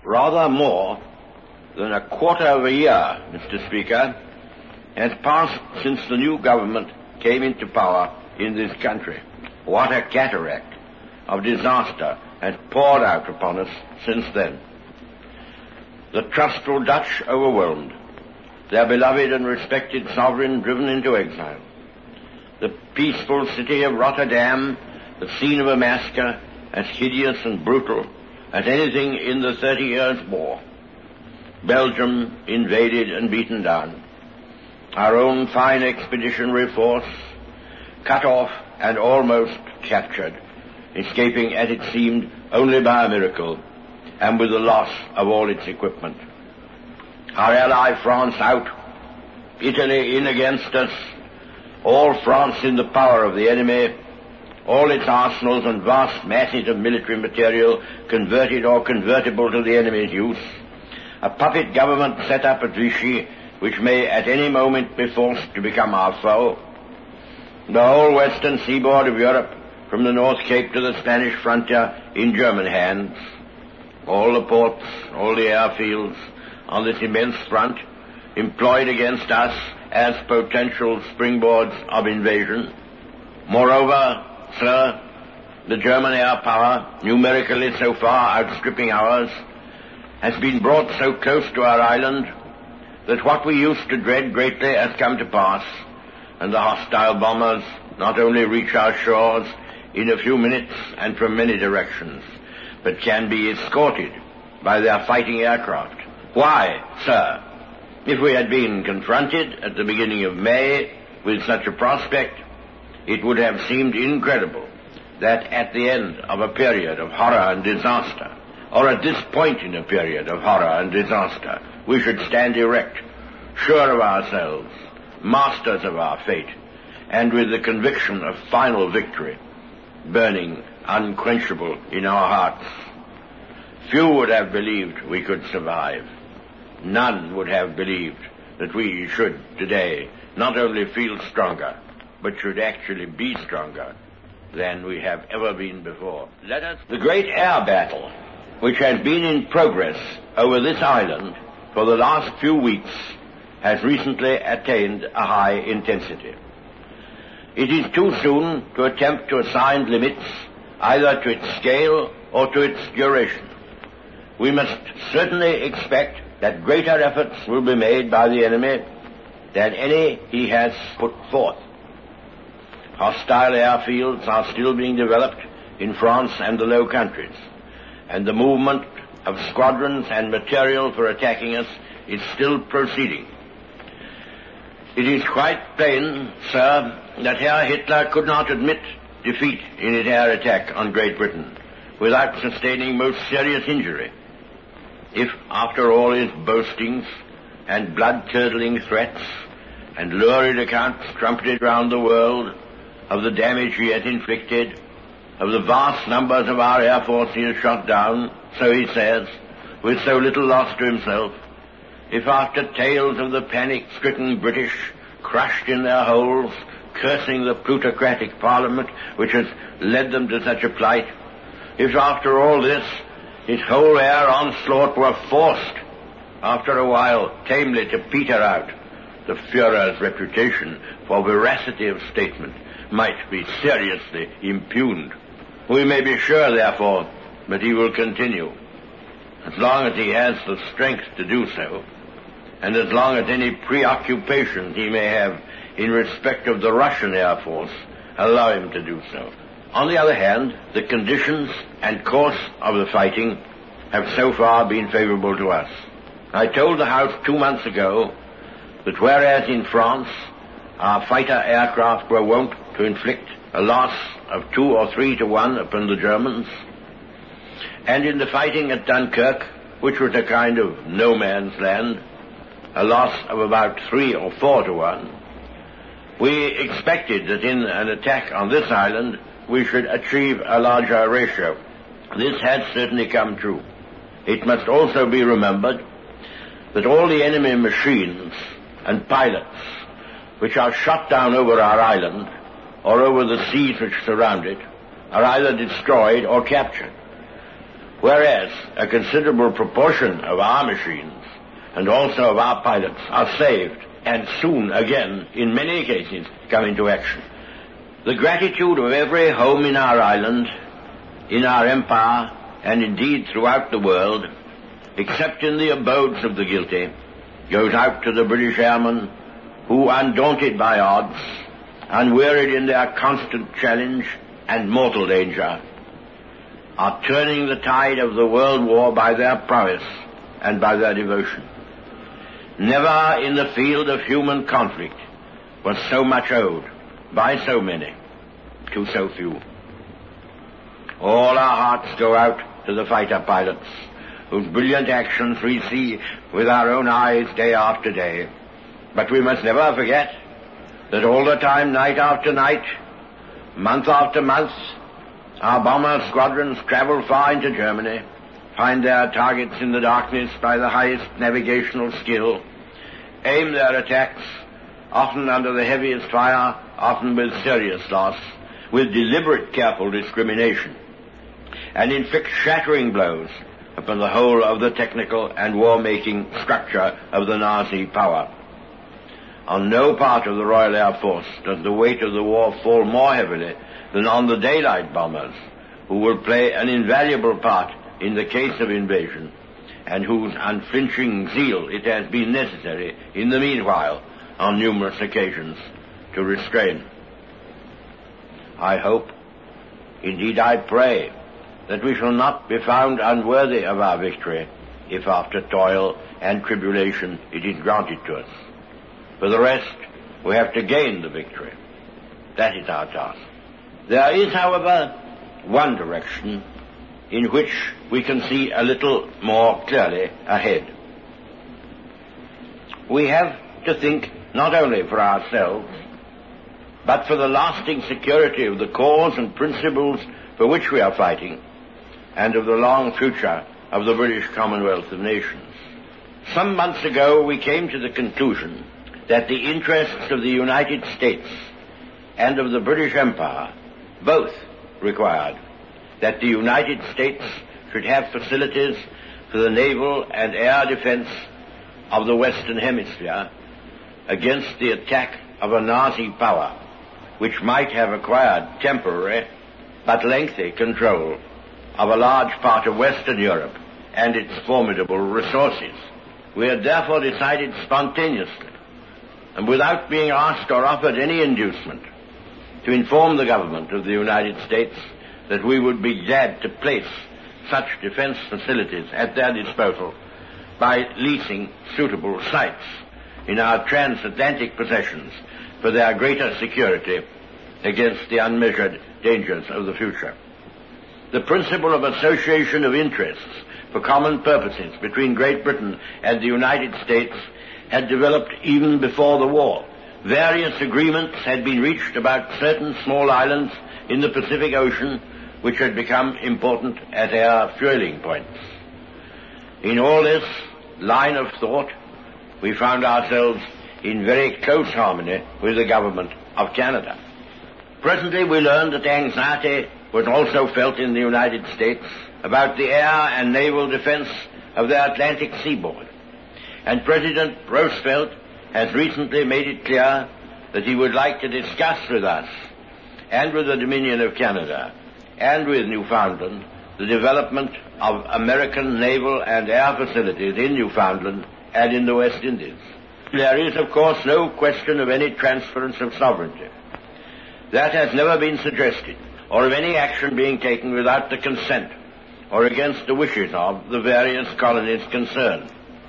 Rather more than a quarter of a year, Mr. Speaker, has passed since the new government came into power in this country. What a cataract of disaster has poured out upon us since then. The trustful Dutch overwhelmed, their beloved and respected sovereign driven into exile, the peaceful city of Rotterdam, the scene of a massacre as hideous and brutal as anything in the 30 Years' War, Belgium invaded and beaten down, our own fine expeditionary force cut off and almost captured, escaping as it seemed only by a miracle and with the loss of all its equipment. Our ally France out, Italy in against us, all France in the power of the enemy, all its arsenals and vast masses of military material converted or convertible to the enemy's use, a puppet government set up at Vichy which may at any moment be forced to become our foe, the whole western seaboard of Europe from the North Cape to the Spanish frontier in German hands, all the ports, all the airfields on this immense front employed against us as potential springboards of invasion. Moreover, sir, the German air power, numerically so far outstripping ours, has been brought so close to our island that what we used to dread greatly has come to pass, and the hostile bombers not only reach our shores in a few minutes and from many directions, but can be escorted by their fighting aircraft. Why, sir, if we had been confronted at the beginning of May with such a prospect, it would have seemed incredible that at the end of a period of horror and disaster, or at this point in a period of horror and disaster, we should stand erect, sure of ourselves, masters of our fate, and with the conviction of final victory burning unquenchable in our hearts. Few would have believed we could survive. None would have believed that we should today not only feel stronger, but should actually be stronger than we have ever been before. The great air battle, which has been in progress over this island for the last few weeks, has recently attained a high intensity. It is too soon to attempt to assign limits either to its scale or to its duration. We must certainly expect that greater efforts will be made by the enemy than any he has put forth. Hostile airfields are still being developed in France and the Low Countries, and the movement of squadrons and material for attacking us is still proceeding. It is quite plain, sir, that Herr Hitler could not admit defeat in his air attack on Great Britain without sustaining most serious injury. If, after all his boastings and blood-curdling threats and lurid accounts trumpeted round the world of the damage he has inflicted, of the vast numbers of our air force he has shot down, so he says, with so little loss to himself, if after tales of the panic-stricken British crushed in their holes, cursing the plutocratic parliament which has led them to such a plight, if after all this his whole air onslaught were forced, after a while, tamely to peter out, the Führer's reputation for veracity of statement might be seriously impugned. We may be sure, therefore, that he will continue, as long as he has the strength to do so, and as long as any preoccupation he may have in respect of the Russian Air Force allow him to do so. On the other hand, the conditions and course of the fighting have so far been favorable to us. I told the House 2 months ago that whereas in France our fighter aircraft were wont to inflict a loss of 2 or 3 to 1 upon the Germans, and in the fighting at Dunkirk, which was a kind of no man's land, a loss of about 3 or 4 to 1, we expected that in an attack on this island we should achieve a larger ratio. This has certainly come true. It must also be remembered that all the enemy machines and pilots which are shot down over our island or over the seas which surround it are either destroyed or captured. whereas a considerable proportion of our machines and also of our pilots are saved and soon again, in many cases, come into action. The gratitude of every home in our island, in our empire, and indeed throughout the world, except in the abodes of the guilty, goes out to the British airmen who, undaunted by odds, unwearied in their constant challenge and mortal danger, are turning the tide of the world war by their prowess and by their devotion. Never in the field of human conflict was so much owed by so many to so few. All our hearts go out to the fighter pilots, whose brilliant actions we see with our own eyes day after day. But we must never forget that all the time, night after night, month after month, our bomber squadrons travel far into Germany, find their targets in the darkness by the highest navigational skill, aim their attacks, often under the heaviest fire, often with serious loss, with deliberate careful discrimination, and inflict shattering blows upon the whole of the technical and war-making structure of the Nazi power. On no part of the Royal Air Force does the weight of the war fall more heavily than on the daylight bombers, who will play an invaluable part in the case of invasion, and whose unflinching zeal it has been necessary, in the meanwhile, on numerous occasions, to restrain. I hope, indeed I pray, that we shall not be found unworthy of our victory, if after toil and tribulation it is granted to us. For the rest, we have to gain the victory. That is our task. There is, however, one direction in which we can see a little more clearly ahead. We have to think not only for ourselves, but for the lasting security of the cause and principles for which we are fighting, and of the long future of the British Commonwealth of Nations. Some months ago we came to the conclusion that the interests of the United States and of the British Empire both required that the United States should have facilities for the naval and air defense of the Western Hemisphere against the attack of a Nazi power, which might have acquired temporary but lengthy control of a large part of Western Europe and its formidable resources. We had therefore decided spontaneously, and without being asked or offered any inducement, to inform the government of the United States that we would be glad to place such defense facilities at their disposal by leasing suitable sites in our transatlantic possessions for their greater security against the unmeasured dangers of the future. The principle of association of interests for common purposes between Great Britain and the United States had developed even before the war. Various agreements had been reached about certain small islands in the Pacific Ocean which had become important as air fueling points. In all this line of thought, we found ourselves in very close harmony with the government of Canada. Presently we learned that anxiety was also felt in the United States about the air and naval defense of the Atlantic seaboard. And President Roosevelt has recently made it clear that he would like to discuss with us and with the Dominion of Canada and with Newfoundland the development of American naval and air facilities in Newfoundland and in the West Indies. There is, of course, no question of any transference of sovereignty. That has never been suggested, or of any action being taken without the consent or against the wishes of the various colonies concerned.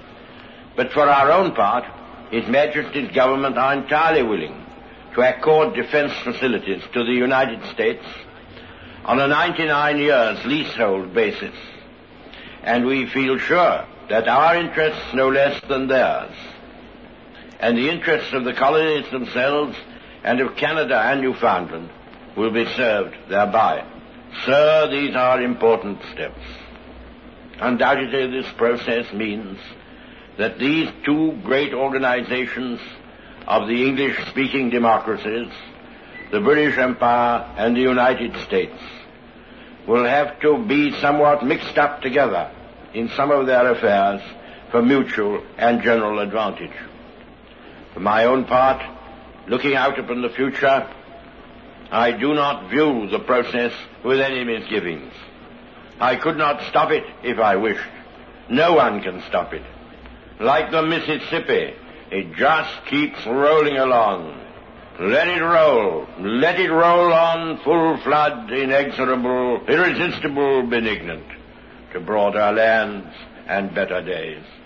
But for our own part, His Majesty's government are entirely willing to accord defense facilities to the United States on a 99 years leasehold basis, and we feel sure that our interests no less than theirs, and the interests of the colonies themselves and of Canada and Newfoundland, will be served thereby. Sir, these are important steps. Undoubtedly this process means that these two great organizations of the English-speaking democracies, the British Empire and the United States, will have to be somewhat mixed up together in some of their affairs for mutual and general advantage. For my own part, looking out upon the future, I do not view the process with any misgivings. I could not stop it if I wished. No one can stop it. Like the Mississippi, it just keeps rolling along. Let it roll. Let it roll on, full flood, inexorable, irresistible, benignant, to broader lands and better days.